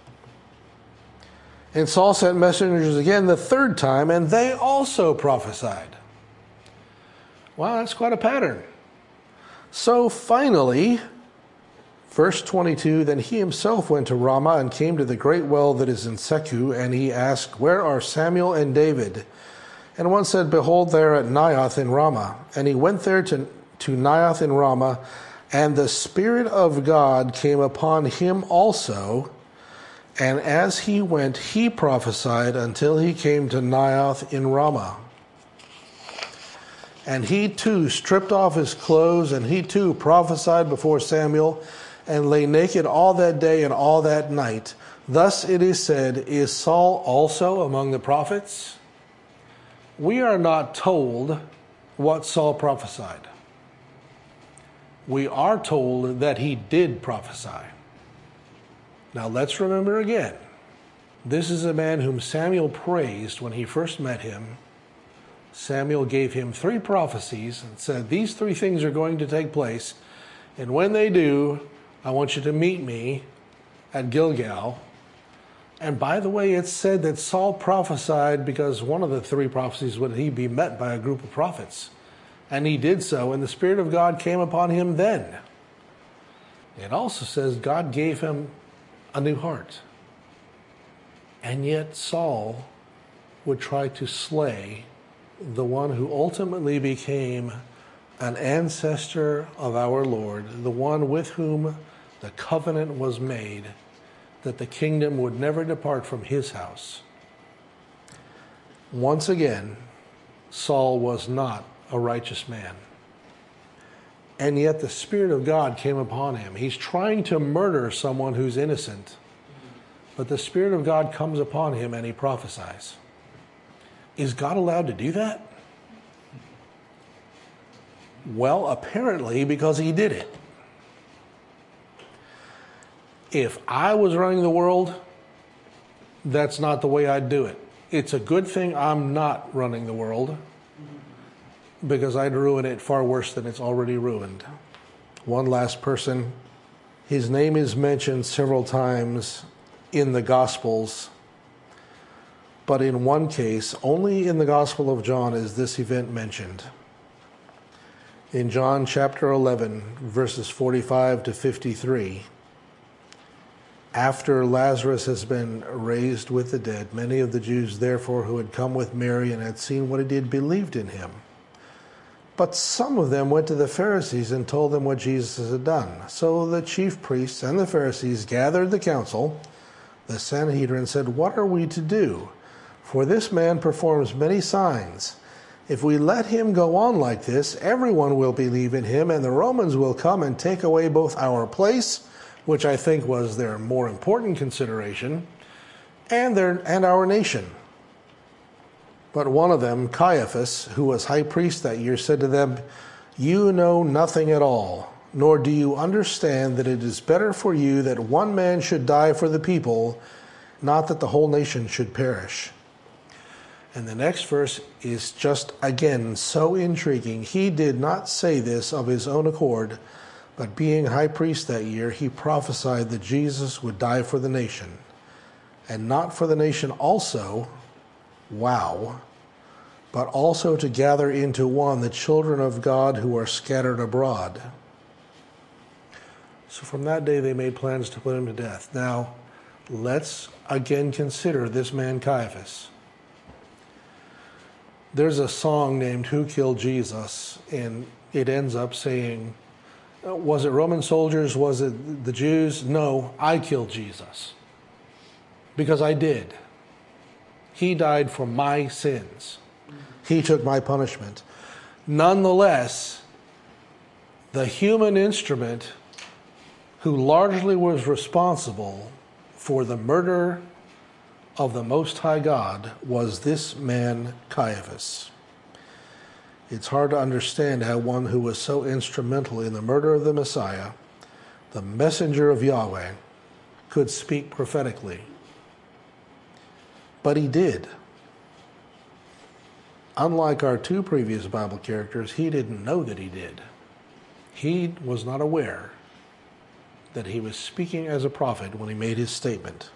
[SPEAKER 2] And Saul sent messengers again the third time, and they also prophesied. Wow, that's quite a pattern. So finally, verse twenty-two, then he himself went to Ramah and came to the great well that is in Secu, and he asked, where are Samuel and David? And one said, behold, they are at Naioth in Ramah. And he went there to, to Naioth in Ramah, and the Spirit of God came upon him also. And as he went, he prophesied until he came to Naioth in Ramah. And he too stripped off his clothes, and he too prophesied before Samuel, and lay naked all that day and all that night. Thus it is said, is Saul also among the prophets? We are not told what Saul prophesied. We are told that he did prophesy. Now let's remember again, this is a man whom Samuel praised when he first met him. Samuel gave him three prophecies and said, these three things are going to take place, and when they do, I want you to meet me at Gilgal. And by the way, it's said that Saul prophesied because one of the three prophecies would he be met by a group of prophets. And he did so, and the Spirit of God came upon him then. It also says God gave him a new heart. And yet Saul would try to slay the one who ultimately became an ancestor of our Lord, the one with whom the covenant was made, that the kingdom would never depart from his house. Once again, Saul was not a righteous man. And yet the Spirit of God came upon him. He's trying to murder someone who's innocent, but the Spirit of God comes upon him and he prophesies. Is God allowed to do that? Well, apparently, because he did it. If I was running the world, that's not the way I'd do it. It's a good thing I'm not running the world, because I'd ruin it far worse than it's already ruined. One last person. His name is mentioned several times in the Gospels. but in one case, only in the Gospel of John is this event mentioned. In John chapter eleven, verses forty-five to fifty-three, after Lazarus has been raised with the dead, many of the Jews, therefore, who had come with Mary and had seen what he did, believed in him. But some of them went to the Pharisees and told them what Jesus had done. So the chief priests and the Pharisees gathered the council, the Sanhedrin, and said, "What are we to do? For this man performs many signs. If we let him go on like this, everyone will believe in him, and the Romans will come and take away both our place," which I think was their more important consideration, and their and our nation. But one of them, Caiaphas, who was high priest that year, said to them, "You know nothing at all, nor do you understand that it is better for you that one man should die for the people, not that the whole nation should perish." And the next verse is just, again, so intriguing. He did not say this of his own accord, but being high priest that year, he prophesied that Jesus would die for the nation, and not for the nation also, wow, but also to gather into one the children of God who are scattered abroad. So from that day they made plans to put him to death. Now, let's again consider this man Caiaphas. There's a song named "Who Killed Jesus?" and it ends up saying, was it Roman soldiers? Was it the Jews? No, I killed Jesus. Because I did. He died for my sins. He took my punishment. Nonetheless, the human instrument who largely was responsible for the murder of the Most High God was this man Caiaphas. It's hard to understand how one who was so instrumental in the murder of the Messiah, the messenger of Yahweh, could speak prophetically. But he did. Unlike our two previous Bible characters, he didn't know that he did. He was not aware that he was speaking as a prophet when he made his statement.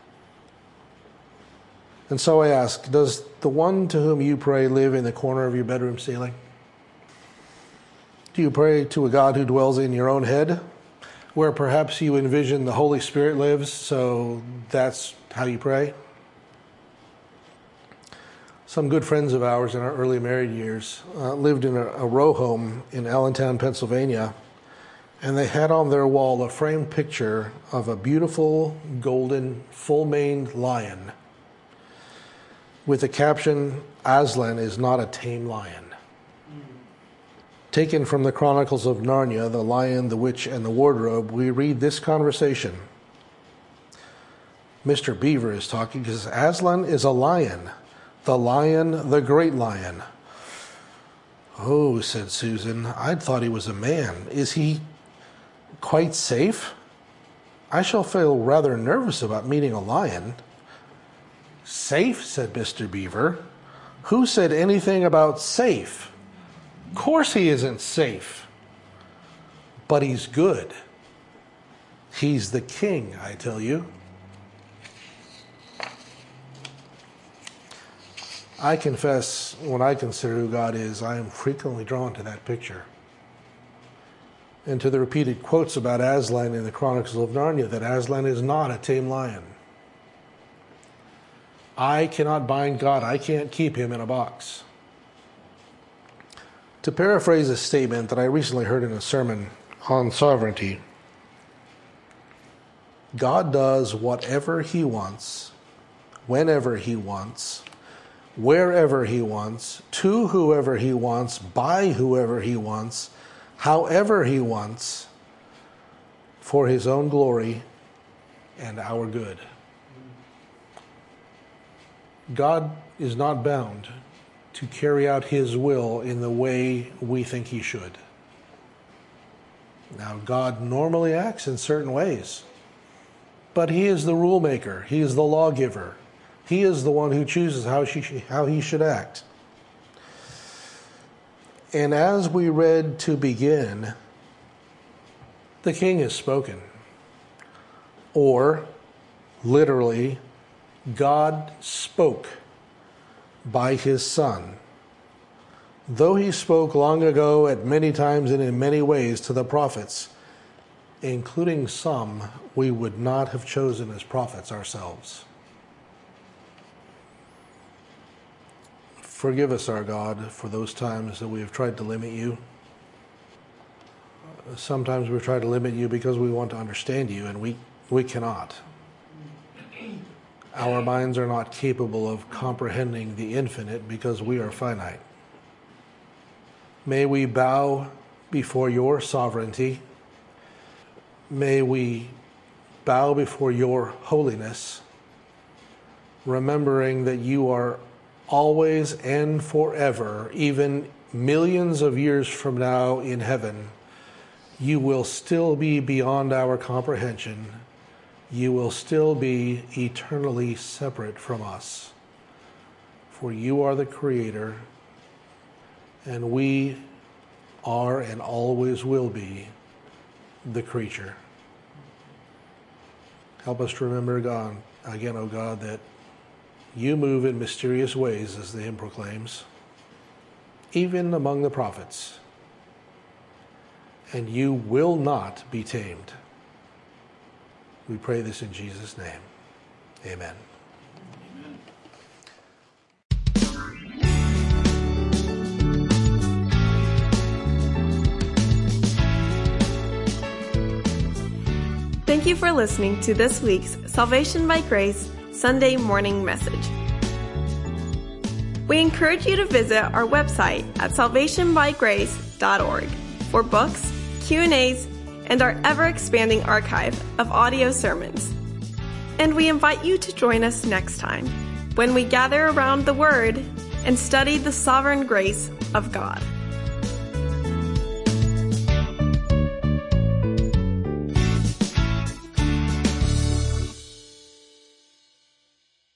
[SPEAKER 2] And so I ask, does the one to whom you pray live in the corner of your bedroom ceiling? Do you pray to a God who dwells in your own head, where perhaps you envision the Holy Spirit lives, so that's how you pray? Some good friends of ours in our early married years uh, lived in a, a row home in Allentown, Pennsylvania, and they had on their wall a framed picture of a beautiful, golden, full-maned lion with the caption, "Aslan is not a tame lion." Taken from the Chronicles of Narnia, The Lion, the Witch, and the Wardrobe, we read this conversation. Mister Beaver is talking because Aslan is a lion. The lion, the great lion. "Oh," said Susan, "I'd thought he was a man. Is he quite safe? I shall feel rather nervous about meeting a lion." "Safe?" said Mister Beaver. "Who said anything about safe? Of course he isn't safe. But he's good. He's the king, I tell you." I confess, when I consider who God is, I am frequently drawn to that picture, and to the repeated quotes about Aslan in the Chronicles of Narnia, that Aslan is not a tame lion. I cannot bind God. I can't keep him in a box. To paraphrase a statement that I recently heard in a sermon on sovereignty, God does whatever he wants, whenever he wants, wherever he wants, to whoever he wants, by whoever he wants, however he wants, for his own glory and our good. God is not bound to carry out his will in the way we think he should. Now, God normally acts in certain ways, but he is the rule maker. He is the lawgiver. He is the one who chooses how, she, how he should act. And as we read to begin, the king has spoken. Or, literally, God spoke by his Son. Though he spoke long ago at many times and in many ways to the prophets, including some we would not have chosen as prophets ourselves. Forgive us, our God, for those times that we have tried to limit you. Sometimes we've tried to limit you because we want to understand you, and we, we cannot. Our minds are not capable of comprehending the infinite because we are finite. May we bow before your sovereignty. May we bow before your holiness, remembering that you are always and forever, even millions of years from now in heaven, you will still be beyond our comprehension. You will still be eternally separate from us. For you are the Creator, and we are and always will be the creature. Help us to remember, God, again, O God, that you move in mysterious ways, as the hymn proclaims, even among the prophets, and you will not be tamed. We pray this in Jesus' name. Amen.
[SPEAKER 1] Thank you for listening to this week's Salvation by Grace Sunday morning message. We encourage you to visit our website at salvation by grace dot org for books, Q and A's, and our ever-expanding archive of audio sermons. And we invite you to join us next time when we gather around the Word and study the sovereign grace of God.